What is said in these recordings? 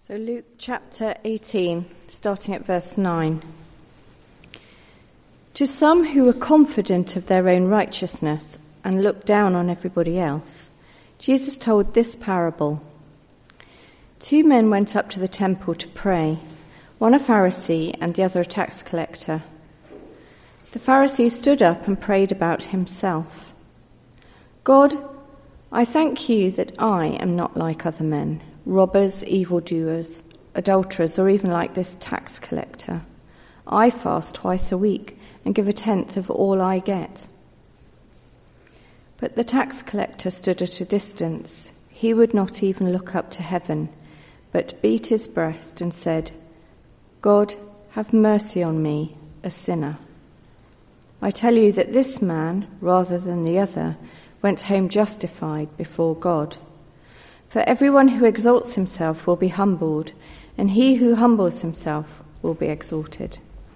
So Luke chapter 18, starting at verse 9. To some who were confident of their own righteousness and looked down on everybody else, Jesus told this parable. 2 men went up to the temple to pray, one a Pharisee and the other a tax collector. The Pharisee stood up and prayed about himself. God, I thank you that I am not like other men, robbers, evildoers, adulterers, or even like this tax collector. I fast twice a week and give 1/10 of all I get. But the tax collector stood at a distance. He would not even look up to heaven, but beat his breast and said, God, have mercy on me, a sinner. I tell you that this man, rather than the other, went home justified before God. For everyone who exalts himself will be humbled, and he who humbles himself will be exalted.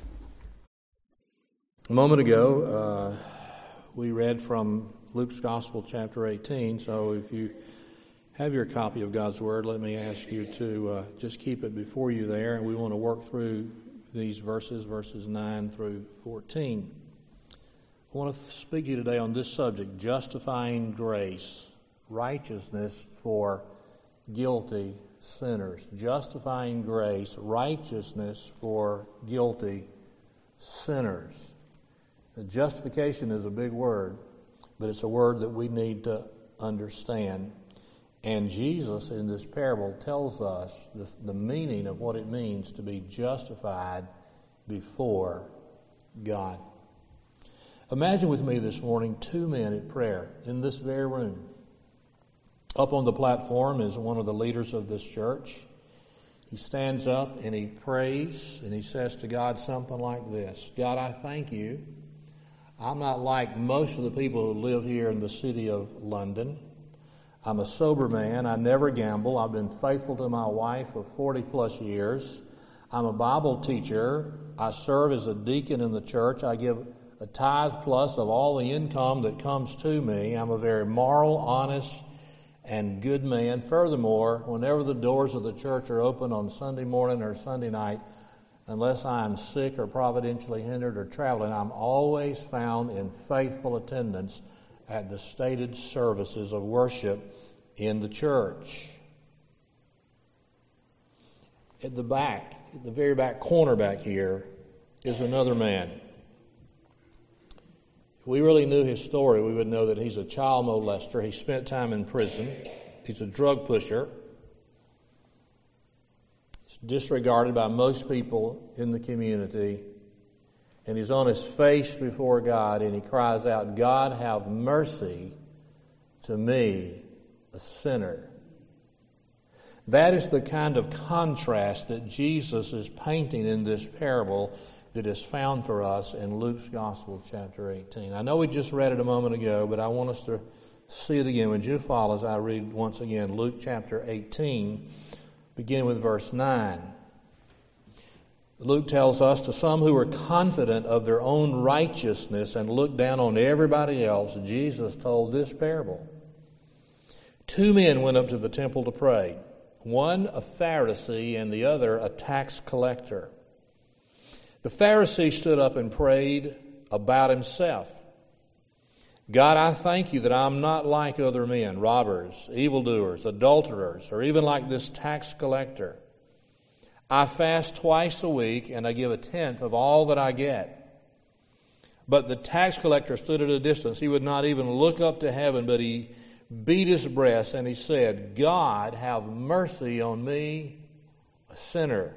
A moment ago, we read from Luke's Gospel, chapter 18. So if you have your copy of God's Word, let me ask you to just keep it before you there. And we want to work through these verses 9 through 14. I want to speak to you today on this subject, justifying grace. Righteousness for guilty sinners. Justifying grace, righteousness for guilty sinners. Justification is a big word, but it's a word that we need to understand. And Jesus in this parable tells us the meaning of what it means to be justified before God. Imagine with me this morning 2 men at prayer in this very room. Up on the platform is one of the leaders of this church. He stands up and he prays and he says to God something like this. God, I thank you. I'm not like most of the people who live here in the city of London. I'm a sober man. I never gamble. I've been faithful to my wife for 40 plus years. I'm a Bible teacher. I serve as a deacon in the church. I give a tithe plus of all the income that comes to me. I'm a very moral, honest, and good man. Furthermore, whenever the doors of the church are open on Sunday morning or Sunday night, unless I am sick or providentially hindered or traveling, I'm always found in faithful attendance at the stated services of worship in the church. At the back, at the very back corner back here, is another man. If we really knew his story, we would know that he's a child molester. He spent time in prison. He's a drug pusher. He's disregarded by most people in the community. And he's on his face before God, and he cries out, God, have mercy to me, a sinner. That is the kind of contrast that Jesus is painting in this parable that is found for us in Luke's Gospel, chapter 18. I know we just read it a moment ago, but I want us to see it again. Would you follow as I read once again Luke chapter 18, beginning with verse 9. Luke tells us, to some who were confident of their own righteousness and looked down on everybody else, Jesus told this parable. 2 men went up to the temple to pray, one a Pharisee and the other a tax collector. The Pharisee stood up and prayed about himself. God, I thank you that I'm not like other men, robbers, evildoers, adulterers, or even like this tax collector. I fast twice a week and I give 1/10 of all that I get. But the tax collector stood at a distance. He would not even look up to heaven, but he beat his breast and he said, God, have mercy on me, a sinner.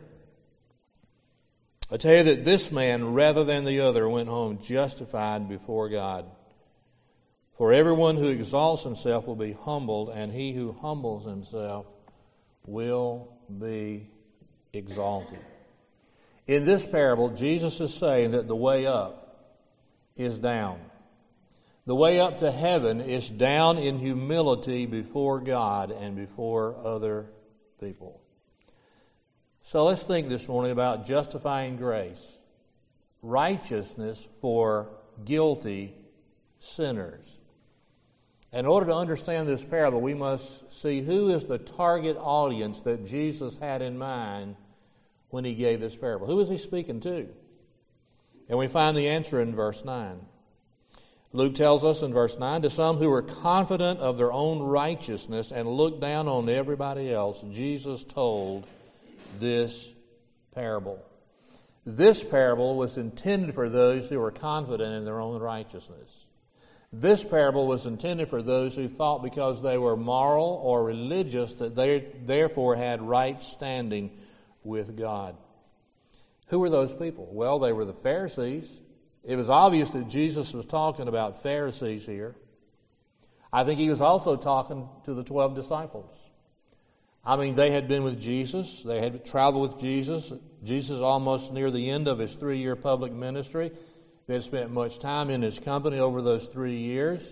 I tell you that this man, rather than the other, went home justified before God. For everyone who exalts himself will be humbled, and he who humbles himself will be exalted. In this parable, Jesus is saying that the way up is down. The way up to heaven is down in humility before God and before other people. So let's think this morning about justifying grace, righteousness for guilty sinners. In order to understand this parable, we must see who is the target audience that Jesus had in mind when he gave this parable. Who is he speaking to? And we find the answer in verse 9. Luke tells us in verse 9, to some who were confident of their own righteousness and looked down on everybody else, Jesus told this parable. This parable was intended for those who were confident in their own righteousness. This parable was intended for those who thought because they were moral or religious that they therefore had right standing with God. Who were those people? Well, they were the Pharisees. It was obvious that Jesus was talking about Pharisees here. I think he was also talking to the 12 disciples. I mean, they had been with Jesus. They had traveled with Jesus. Jesus almost near the end of his 3-year public ministry. They had spent much time in his company over those 3 years.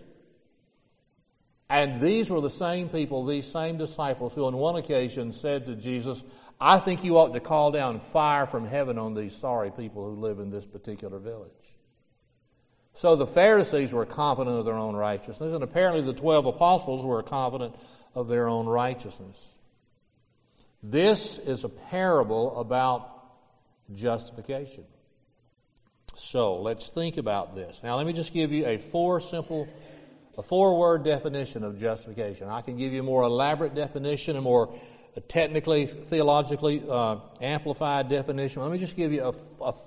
And these were the same people, these same disciples, who on one occasion said to Jesus, I think you ought to call down fire from heaven on these sorry people who live in this particular village. So the Pharisees were confident of their own righteousness, and apparently the 12 apostles were confident of their own righteousness. This is a parable about justification. So let's think about this. Now let me just give you a 4-word definition of justification. I can give you a more elaborate definition, a more technically, theologically amplified definition. Let me just give you a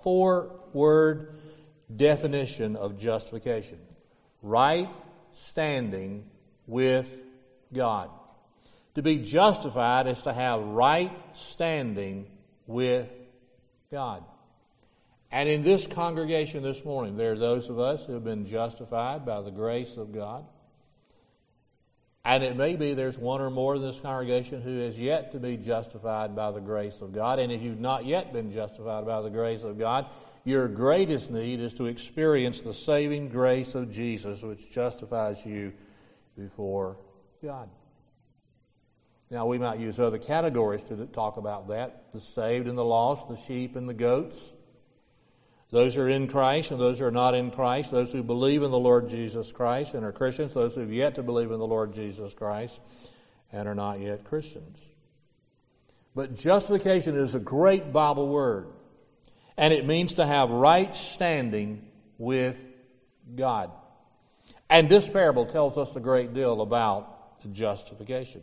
4-word definition of justification. Right standing with God. To be justified is to have right standing with God. And in this congregation this morning, there are those of us who have been justified by the grace of God. And it may be there's one or more in this congregation who has yet to be justified by the grace of God. And if you've not yet been justified by the grace of God, your greatest need is to experience the saving grace of Jesus, which justifies you before God. Now, we might use other categories to talk about that. The saved and the lost, the sheep and the goats. Those who are in Christ and those who are not in Christ. Those who believe in the Lord Jesus Christ and are Christians. Those who have yet to believe in the Lord Jesus Christ and are not yet Christians. But justification is a great Bible word. And it means to have right standing with God. And this parable tells us a great deal about justification.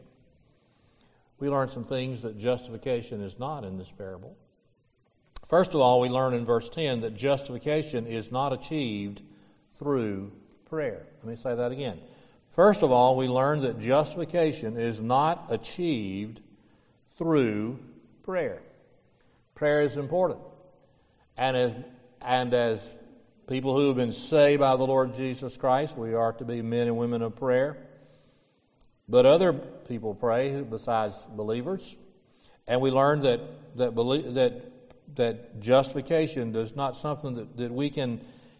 We learn some things that justification is not in this parable. First of all, we learn in verse 10 that justification is not achieved through prayer. Let me say that again. First of all, we learn that justification is not achieved through prayer. Prayer is important. And as people who have been saved by the Lord Jesus Christ, we are to be men and women of prayer. But other people pray besides believers. And we learn that justification is not something that we can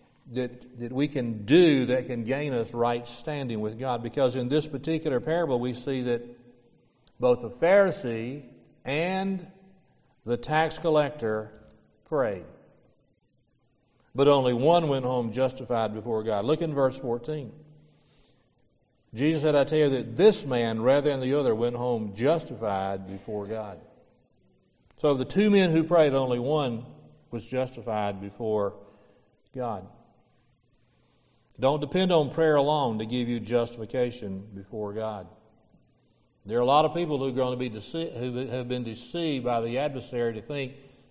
do that can gain us right standing with God. Because in this particular parable, we see that both the Pharisee and the tax collector prayed. But only one went home justified before God. Look in verse 14. Jesus said, I tell you that this man, rather than the other, went home justified before God. So of the 2 men who prayed, only one was justified before God. Don't depend on prayer alone to give you justification before God. There are a lot of people who are going to be who have been deceived by the adversary to think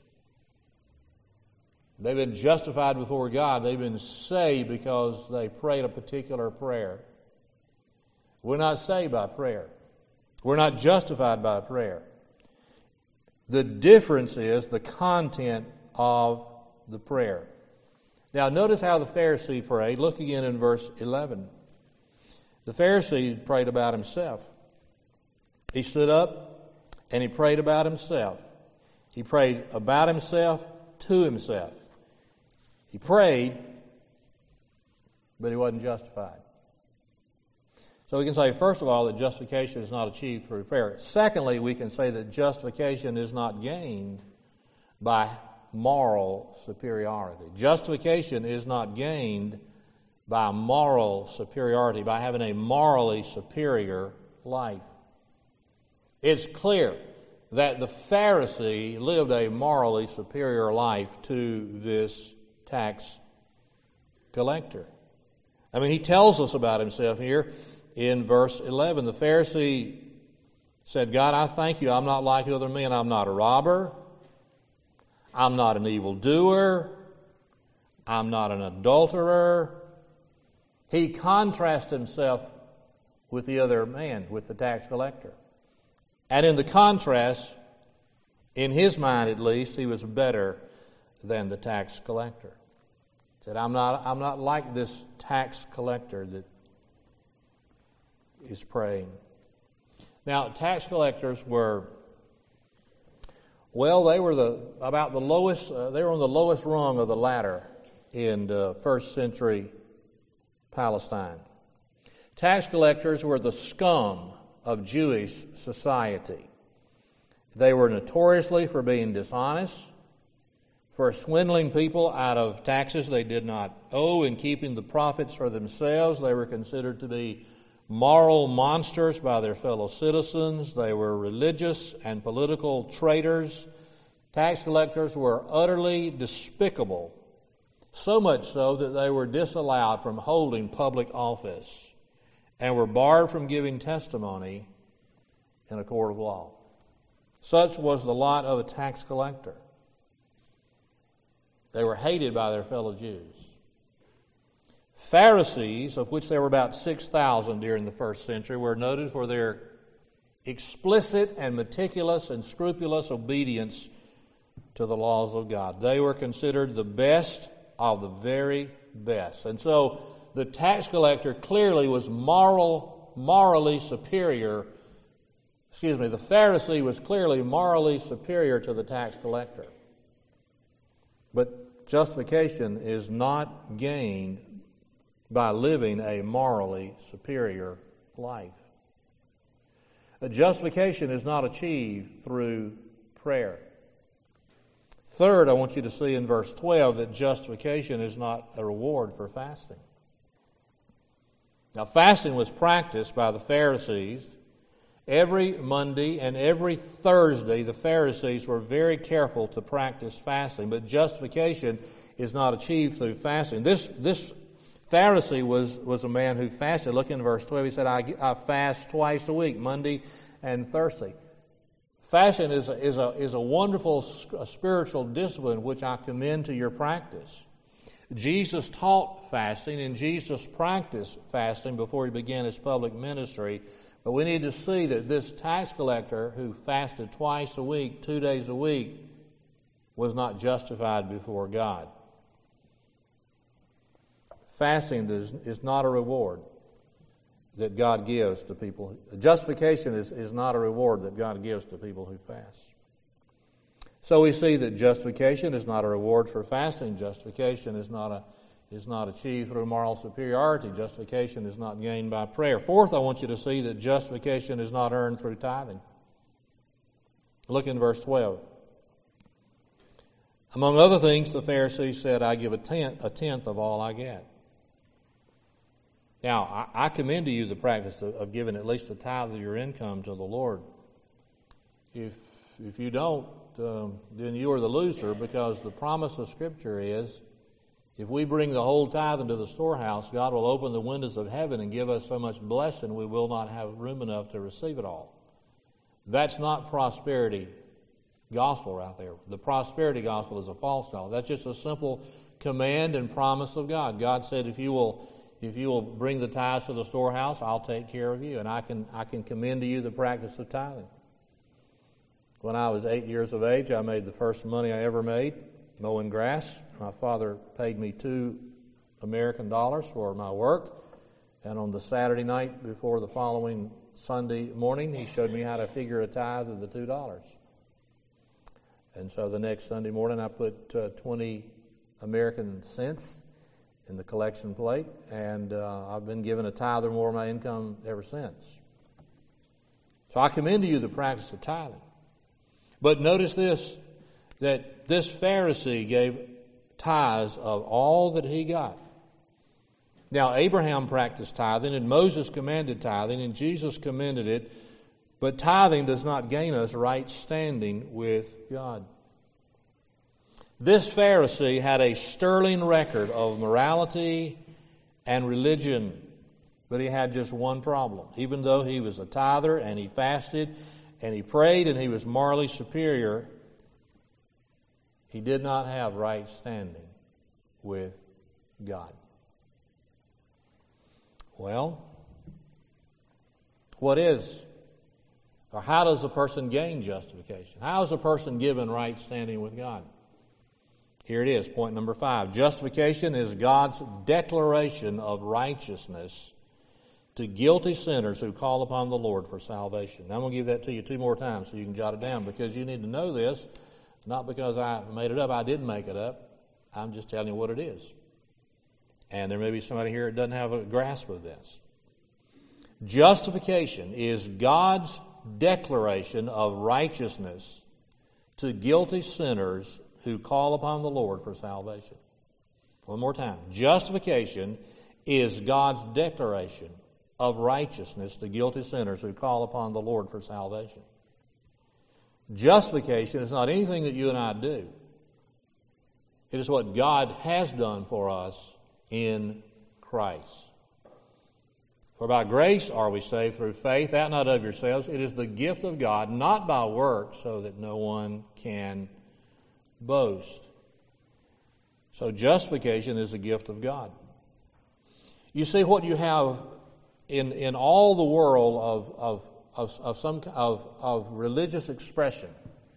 they've been justified before God. They've been saved because they prayed a particular prayer. We're not saved by prayer. We're not justified by prayer. The difference is the content of the prayer. Now, notice how the Pharisee prayed. Look again in verse 11. The Pharisee prayed about himself. He stood up and he prayed about himself. He prayed about himself to himself. He prayed, but he wasn't justified. So we can say, first of all, that justification is not achieved through prayer. Secondly, we can say that justification is not gained by moral superiority. Justification is not gained by moral superiority, by having a morally superior life. It's clear that the Pharisee lived a morally superior life to this tax collector. I mean, he tells us about himself here in verse 11. The Pharisee said, God, I thank you, I'm not like other men. I'm not a robber. I'm not an evildoer. I'm not an adulterer. He contrasts himself with the other man, with the tax collector. And in the contrast, in his mind at least, he was better than the tax collector. He said, I'm not like this tax collector that is praying. Now, tax collectors were, well, they were about the lowest. They were on the lowest rung of the ladder in first century Palestine. Tax collectors were the scum of Jewish society. They were notoriously for being dishonest, for swindling people out of taxes they did not owe and keeping the profits for themselves. They were considered to be moral monsters by their fellow citizens. They were religious and political traitors. Tax collectors were utterly despicable, so much so that they were disallowed from holding public office and were barred from giving testimony in a court of law. Such was the lot of a tax collector. They were hated by their fellow Jews. Pharisees, of which there were about 6,000 during the first century, were noted for their explicit and meticulous and scrupulous obedience to the laws of God. They were considered the best of the very best. And so the tax collector clearly was morally superior. The Pharisee was clearly morally superior to the tax collector. But justification is not gained by living a morally superior life. Justification is not achieved through prayer. Third, I want you to see in verse 12 that justification is not a reward for fasting. Now, fasting was practiced by the Pharisees. Every Monday and every Thursday, the Pharisees were very careful to practice fasting, but justification is not achieved through fasting. This Pharisee was a man who fasted. Look in verse 12. He said, I fast twice a week, Monday and Thursday. Fasting is a wonderful spiritual discipline which I commend to your practice. Jesus taught fasting and Jesus practiced fasting before he began his public ministry. But we need to see that this tax collector who fasted twice a week, 2 days a week, was not justified before God. Fasting is not a reward that God gives to people. Justification is not a reward that God gives to people who fast. So we see that justification is not a reward for fasting. Justification is not achieved through moral superiority. Justification is not gained by prayer. Fourth, I want you to see that justification is not earned through tithing. Look in verse 12. Among other things, the Pharisees said, I give a tenth of all I get. Now, I commend to you the practice of giving at least a tithe of your income to the Lord. If you don't, then you are the loser, because the promise of Scripture is, if we bring the whole tithe into the storehouse, God will open the windows of heaven and give us so much blessing we will not have room enough to receive it all. That's not prosperity gospel right there. The prosperity gospel is a false gospel. That's just a simple command and promise of God. God said, if you will bring the tithes to the storehouse, I'll take care of you. And I can commend to you the practice of tithing. When I was 8 years of age, I made the first money I ever made mowing grass. My father paid me $2 American for my work. And on the Saturday night before the following Sunday morning, he showed me how to figure a tithe of the $2. And so the next Sunday morning, I put 20 American cents in the collection plate, and I've been given a tithe or more of my income ever since. So I commend to you the practice of tithing. But notice this, that this Pharisee gave tithes of all that he got. Now, Abraham practiced tithing, and Moses commanded tithing, and Jesus commended it, but tithing does not gain us right standing with God. This Pharisee had a sterling record of morality and religion, but he had just one problem. Even though he was a tither and he fasted and he prayed and he was morally superior, he did not have right standing with God. Well, what is, or how does a person gain justification? How is a person given right standing with God? Here it is, point number 5. Justification is God's declaration of righteousness to guilty sinners who call upon the Lord for salvation. Now, I'm going to give that to you 2 more times so you can jot it down, because you need to know this, not because I made it up. I didn't make it up. I'm just telling you what it is. And there may be somebody here that doesn't have a grasp of this. Justification is God's declaration of righteousness to guilty sinners who call upon the Lord for salvation. One more time. Justification is God's declaration of righteousness to guilty sinners who call upon the Lord for salvation. Justification is not anything that you and I do. It is what God has done for us in Christ. For by grace are we saved through faith, that not of yourselves. It is the gift of God, not by works, so that no one can boast. So justification is a gift of God. You see, what you have in all the world of religious expression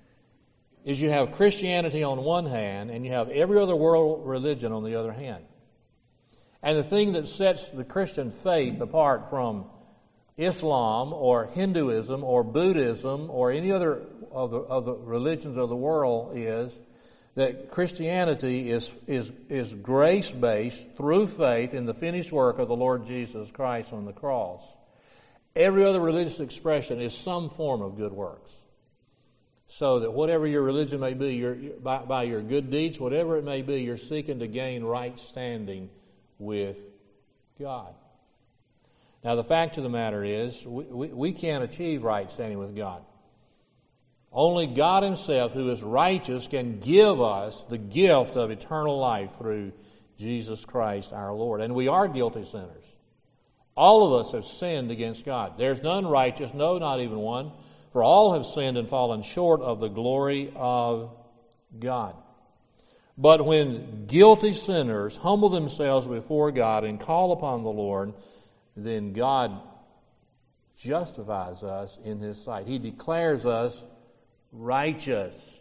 is you have Christianity on one hand and you have every other world religion on the other hand. And the thing that sets the Christian faith apart from Islam or Hinduism or Buddhism or any other of the religions of the world is that Christianity is grace-based through faith in the finished work of the Lord Jesus Christ on the cross. Every other religious expression is some form of good works. So that whatever your religion may be, by your good deeds, whatever it may be, you're seeking to gain right standing with God. Now, the fact of the matter is, we can't achieve right standing with God. Only God Himself, who is righteous, can give us the gift of eternal life through Jesus Christ our Lord. And we are guilty sinners. All of us have sinned against God. There's none righteous, no, not even one. For all have sinned and fallen short of the glory of God. But when guilty sinners humble themselves before God and call upon the Lord, then God justifies us in His sight. He declares us righteous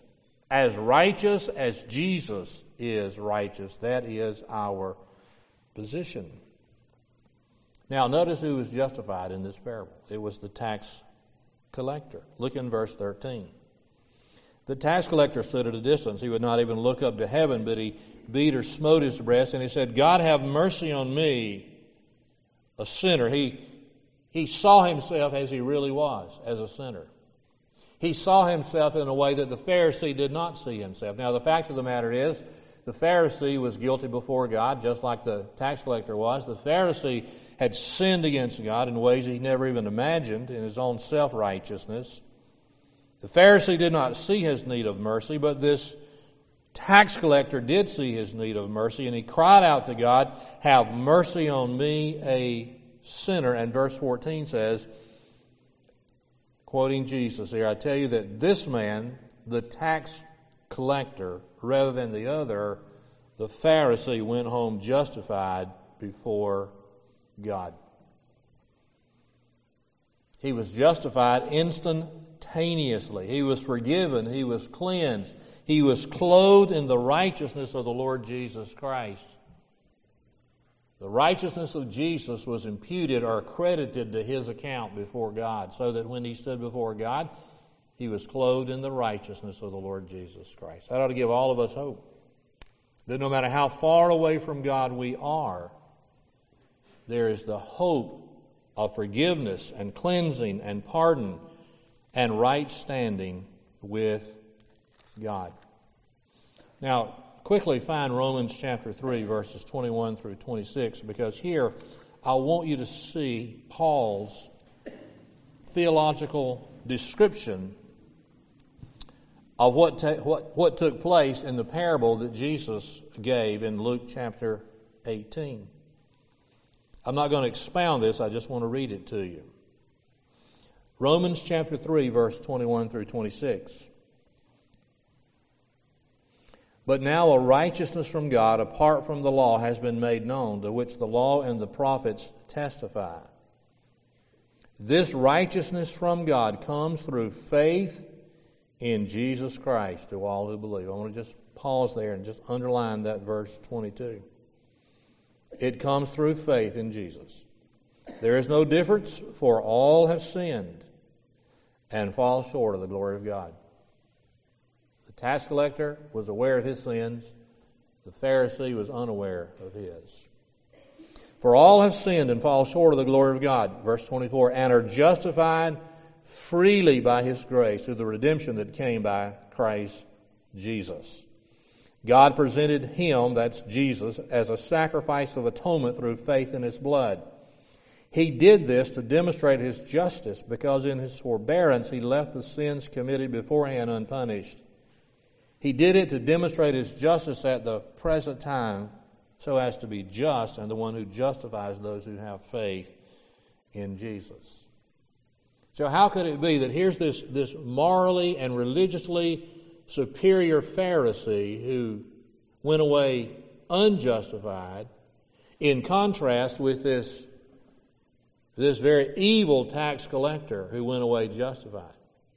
as Jesus is righteous. That is our position. Now, notice who was justified in this parable. It was the tax collector. Look in verse 13. The tax collector stood at a distance. He would not even look up to heaven, but he beat or smote his breast, and he said, God, have mercy on me, a sinner. He saw himself as he really was, as a sinner. He saw himself in a way that the Pharisee did not see himself. Now, the fact of the matter is, the Pharisee was guilty before God, just like the tax collector was. The Pharisee had sinned against God in ways he never even imagined in his own self-righteousness. The Pharisee did not see his need of mercy, but this tax collector did see his need of mercy, and he cried out to God, have mercy on me, a sinner. And verse 14 says, quoting Jesus here, I tell you that this man, the tax collector, rather than the other, the Pharisee, went home justified before God. He was justified instantaneously. He was forgiven. He was cleansed. He was clothed in the righteousness of the Lord Jesus Christ. The righteousness of Jesus was imputed or credited to his account before God, so that when he stood before God, he was clothed in the righteousness of the Lord Jesus Christ. That ought to give all of us hope. That no matter how far away from God we are, there is the hope of forgiveness and cleansing and pardon and right standing with God. Now, quickly find Romans chapter 3, verses 21 through 26, because here I want you to see Paul's theological description of what took place in the parable that Jesus gave in Luke chapter 18. I'm not going to expound this, I just want to read it to you. Romans chapter 3, verse 21 through 26. But now a righteousness from God apart from the law has been made known, to which the law and the prophets testify. This righteousness from God comes through faith in Jesus Christ to all who believe. I want to just pause there and just underline that verse 22. It comes through faith in Jesus. There is no difference, for all have sinned and fall short of the glory of God. The tax collector was aware of his sins. The Pharisee was unaware of his. For all have sinned and fall short of the glory of God, verse 24, and are justified freely by His grace through the redemption that came by Christ Jesus. God presented Him, that's Jesus, as a sacrifice of atonement through faith in His blood. He did this to demonstrate His justice, because in His forbearance He left the sins committed beforehand unpunished. He did it to demonstrate His justice at the present time, so as to be just and the one who justifies those who have faith in Jesus. So how could it be that here's this morally and religiously superior Pharisee who went away unjustified, in contrast with this very evil tax collector who went away justified?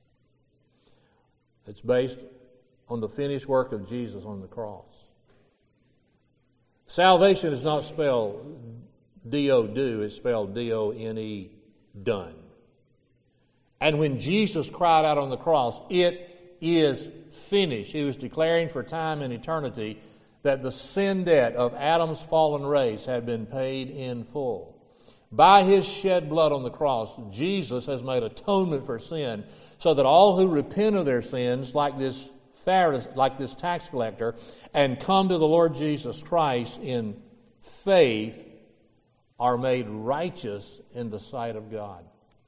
It's based on the finished work of Jesus on the cross. Salvation is not spelled D-O-do, it's spelled D-O-N-E, done. And when Jesus cried out on the cross, it is finished. He was declaring for time and eternity that the sin debt of Adam's fallen race had been paid in full. By His shed blood on the cross, Jesus has made atonement for sin, so that all who repent of their sins, like this Pharisee, like this tax collector, and come to the Lord Jesus Christ in faith, are made righteous in the sight of God.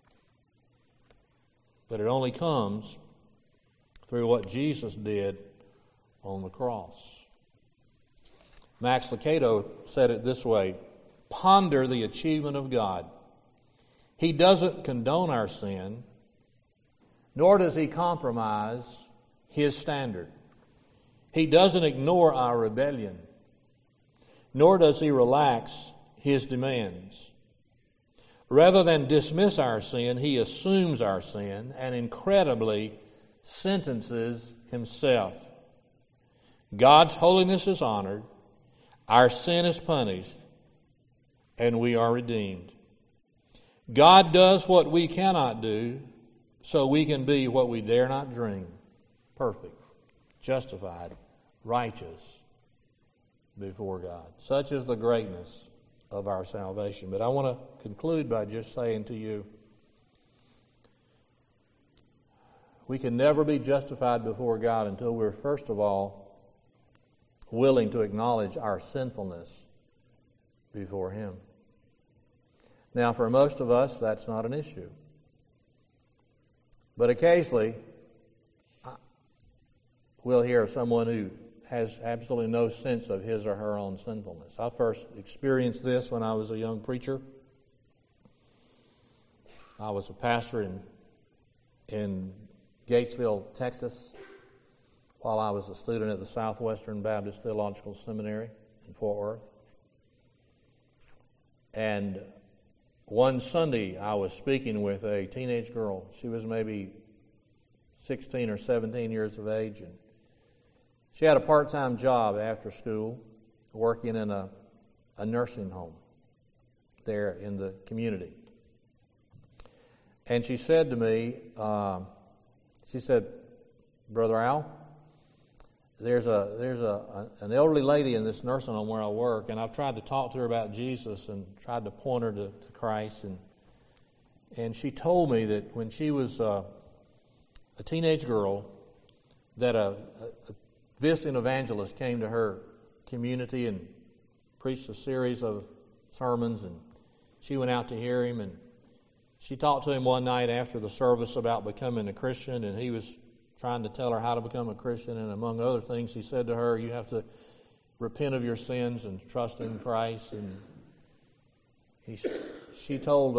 But it only comes through what Jesus did on the cross. Max Lucado said it this way: ponder the achievement of God. He doesn't condone our sin, nor does He compromise His standard. He doesn't ignore our rebellion, nor does He relax His demands. Rather than dismiss our sin, He assumes our sin and incredibly sentences Himself. God's holiness is honored, our sin is punished, and we are redeemed. God does what we cannot do, so we can be what we dare not dream: perfect, justified, righteous before God. Such is the greatness of our salvation. But I want to conclude by just saying to you, we can never be justified before God until we're, first of all, willing to acknowledge our sinfulness before Him. Now, for most of us, that's not an issue. But occasionally, we'll hear of someone who has absolutely no sense of his or her own sinfulness. I first experienced this when I was a young preacher. I was a pastor in Gatesville, Texas, while I was a student at the Southwestern Baptist Theological Seminary in Fort Worth. And one Sunday, I was speaking with a teenage girl. She was maybe 16 or 17 years of age, and she had a part-time job after school working in a nursing home there in the community. And she said to me, she said, "Brother Al, there's an elderly lady in this nursing home where I work, and I've tried to talk to her about Jesus and tried to point her to Christ. And she told me that when she was a teenage girl, that a visiting evangelist came to her community and preached a series of sermons, and she went out to hear him, and she talked to him one night after the service about becoming a Christian, and he was trying to tell her how to become a Christian, and among other things, he said to her, you have to repent of your sins and trust in Christ. And she told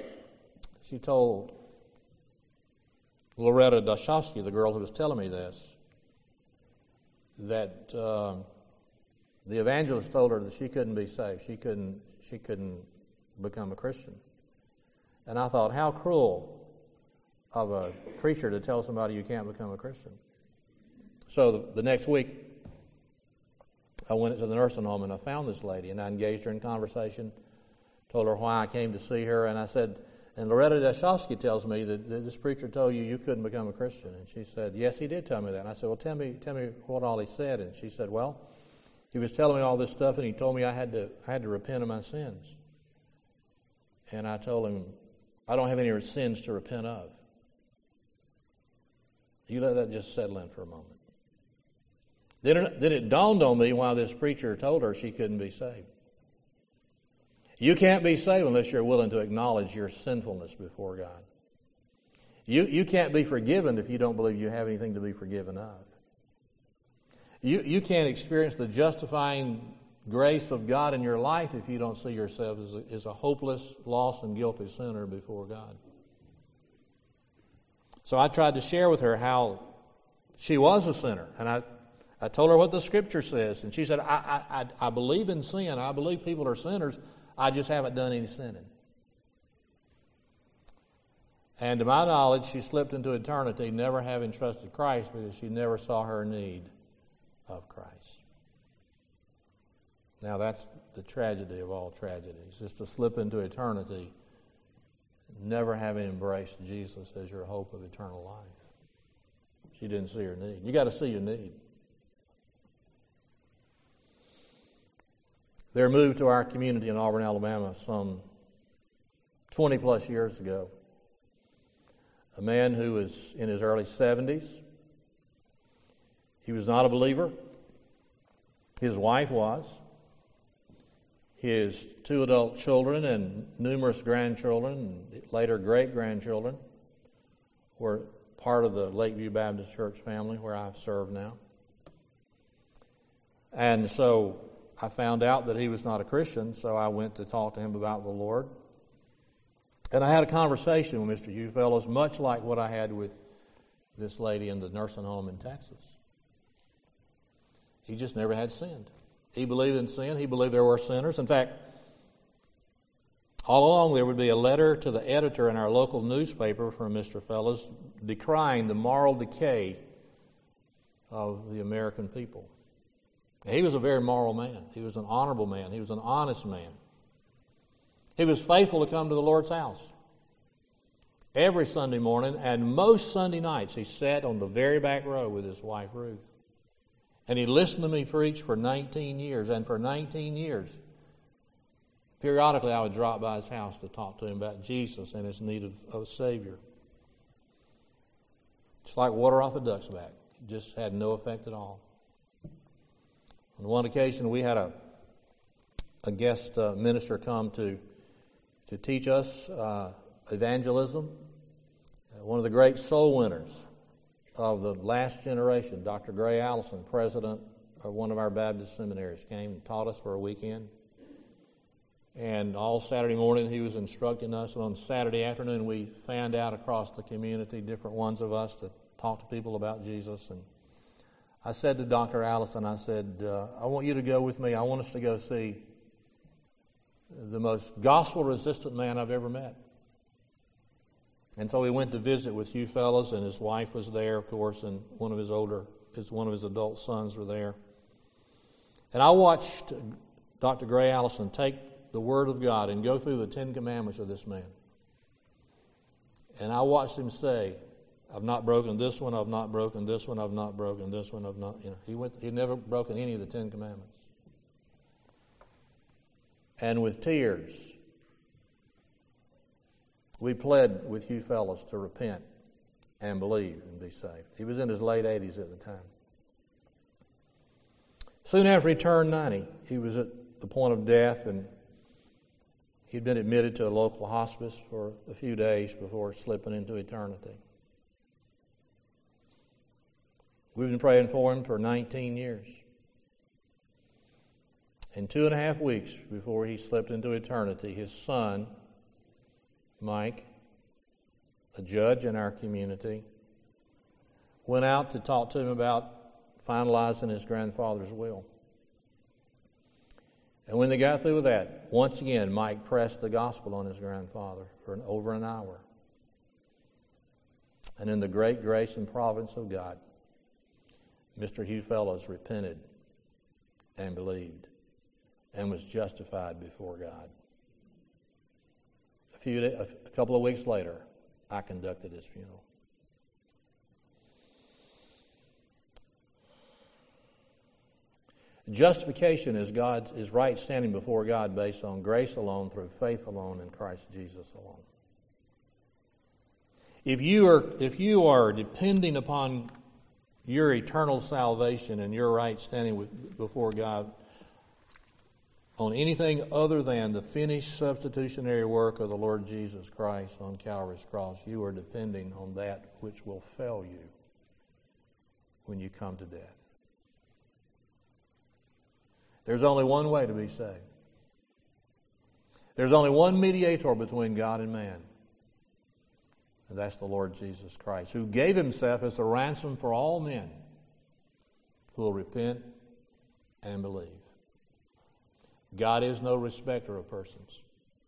Loretta Dashowski, the girl who was telling me this, that the evangelist told her that she couldn't be saved. She couldn't become a Christian. And I thought, how cruel of a preacher to tell somebody you can't become a Christian. So the next week, I went to the nursing home and I found this lady, and I engaged her in conversation, told her why I came to see her, and I said, and Loretta Dashowski tells me that this preacher told you couldn't become a Christian. And she said, yes, he did tell me that. And I said, well, tell me what all he said. And she said, well, he was telling me all this stuff, and he told me I had to repent of my sins. And I told him, I don't have any sins to repent of. You let that just settle in for a moment. Then it dawned on me why this preacher told her she couldn't be saved. You can't be saved unless you're willing to acknowledge your sinfulness before God. You can't be forgiven if you don't believe you have anything to be forgiven of. You can't experience the justifying grace of God in your life if you don't see yourself as a hopeless, lost, and guilty sinner before God. So I tried to share with her how she was a sinner, and I told her what the Scripture says, and she said, I believe in sin. I believe people are sinners. I just haven't done any sinning. And to my knowledge, she slipped into eternity never having trusted Christ because she never saw her need of Christ. Now that's the tragedy of all tragedies, is to slip into eternity never having embraced Jesus as your hope of eternal life. She didn't see her need. You got to see your need. There moved to our community in Auburn, Alabama some 20 plus years ago a man who was in his early 70s. He was not a believer. His wife was. His 2 adult children and numerous grandchildren, and later great-grandchildren, were part of the Lakeview Baptist Church family where I serve now. And so I found out that he was not a Christian, so I went to talk to him about the Lord. And I had a conversation with Mr. Hugh Fellows, much like what I had with this lady in the nursing home in Texas. He just never had sinned. He believed in sin. He believed there were sinners. In fact, all along there would be a letter to the editor in our local newspaper from Mr. Fellows decrying the moral decay of the American people. He was a very moral man. He was an honorable man. He was an honest man. He was faithful to come to the Lord's house every Sunday morning, and most Sunday nights he sat on the very back row with his wife Ruth. And he listened to me preach for 19 years, and for 19 years, periodically I would drop by his house to talk to him about Jesus and his need of a Savior. It's like water off a duck's back. It just had no effect at all. On one occasion, we had a guest minister come to teach us evangelism. One of the great soul winners of the last generation, Dr. Gray Allison, president of one of our Baptist seminaries, came and taught us for a weekend. And all Saturday morning he was instructing us, and on Saturday afternoon we fanned out across the community, different ones of us, to talk to people about Jesus. And I said to Dr. Allison, I said, I want you to go with me. I want us to go see the most gospel-resistant man I've ever met. And so we went to visit with Hugh Fellows, and his wife was there, of course, and one of his adult sons were there. And I watched Dr. Gray Allison take the Word of God and go through the 10 Commandments of this man. And I watched him say, I've not broken this one, I've not broken this one, I've not broken this one, I've not, he'd never broken any of the 10 Commandments. And with tears, we pled with Hugh Fellows to repent and believe and be saved. He was in his late 80s at the time. Soon after he turned 90, he was at the point of death, and he'd been admitted to a local hospice for a few days before slipping into eternity. We've been praying for him for 19 years. And 2.5 weeks before he slipped into eternity, his son, Mike, a judge in our community, went out to talk to him about finalizing his grandfather's will. And when they got through with that, once again, Mike pressed the gospel on his grandfather for over an hour. And in the great grace and providence of God, Mr. Hugh Fellows repented and believed and was justified before God. A couple of weeks later, I conducted his funeral. Justification is right standing before God based on grace alone, through faith alone, in Christ Jesus alone. If you are depending upon your eternal salvation and your right standing before God on anything other than the finished substitutionary work of the Lord Jesus Christ on Calvary's cross, you are depending on that which will fail you when you come to death. There's only one way to be saved. There's only one mediator between God and man, and that's the Lord Jesus Christ, who gave himself as a ransom for all men who will repent and believe. God is no respecter of persons.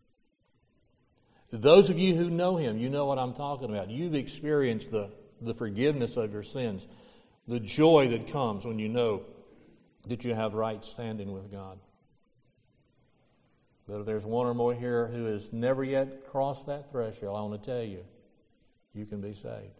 Those of you who know him, you know what I'm talking about. You've experienced the forgiveness of your sins, the joy that comes when you know that you have right standing with God. But if there's one or more here who has never yet crossed that threshold, I want to tell you, you can be saved.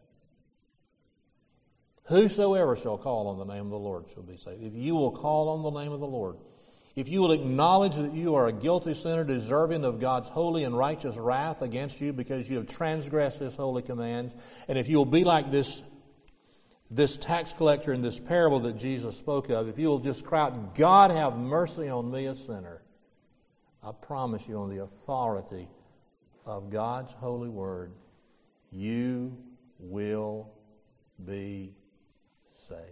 Whosoever shall call on the name of the Lord shall be saved. If you will call on the name of the Lord, if you will acknowledge that you are a guilty sinner deserving of God's holy and righteous wrath against you because you have transgressed His holy commands, and if you will be like this tax collector in this parable that Jesus spoke of, if you will just cry out, God have mercy on me, a sinner, I promise you, on the authority of God's holy word, you will be saved.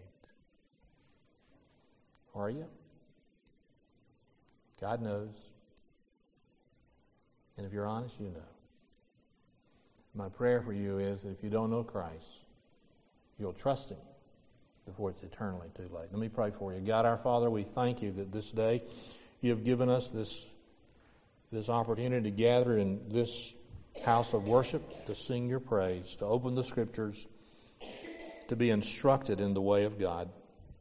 Are you? God knows. And if you're honest, you know. My prayer for you is that if you don't know Christ, you'll trust Him before it's eternally too late. Let me pray for you. God, our Father, we thank you that this day you have given us this opportunity to gather in this house of worship, to sing your praise, to open the Scriptures, to be instructed in the way of God.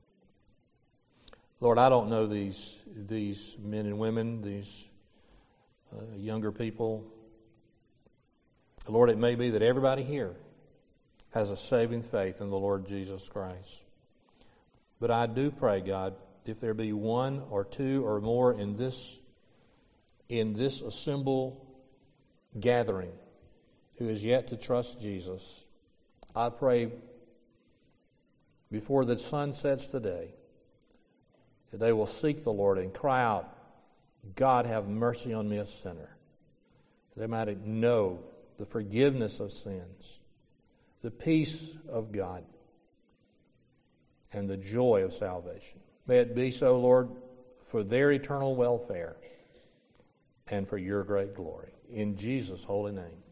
Lord, I don't know these men and women, these younger people. Lord, it may be that everybody here has a saving faith in the Lord Jesus Christ. But I do pray, God, if there be one or two or more in this assembled gathering who is yet to trust Jesus, I pray before the sun sets today that they will seek the Lord and cry out, God, have mercy on me, a sinner. They might know the forgiveness of sins, the peace of God, and the joy of salvation. May it be so, Lord, for their eternal welfare and for your great glory. In Jesus' holy name.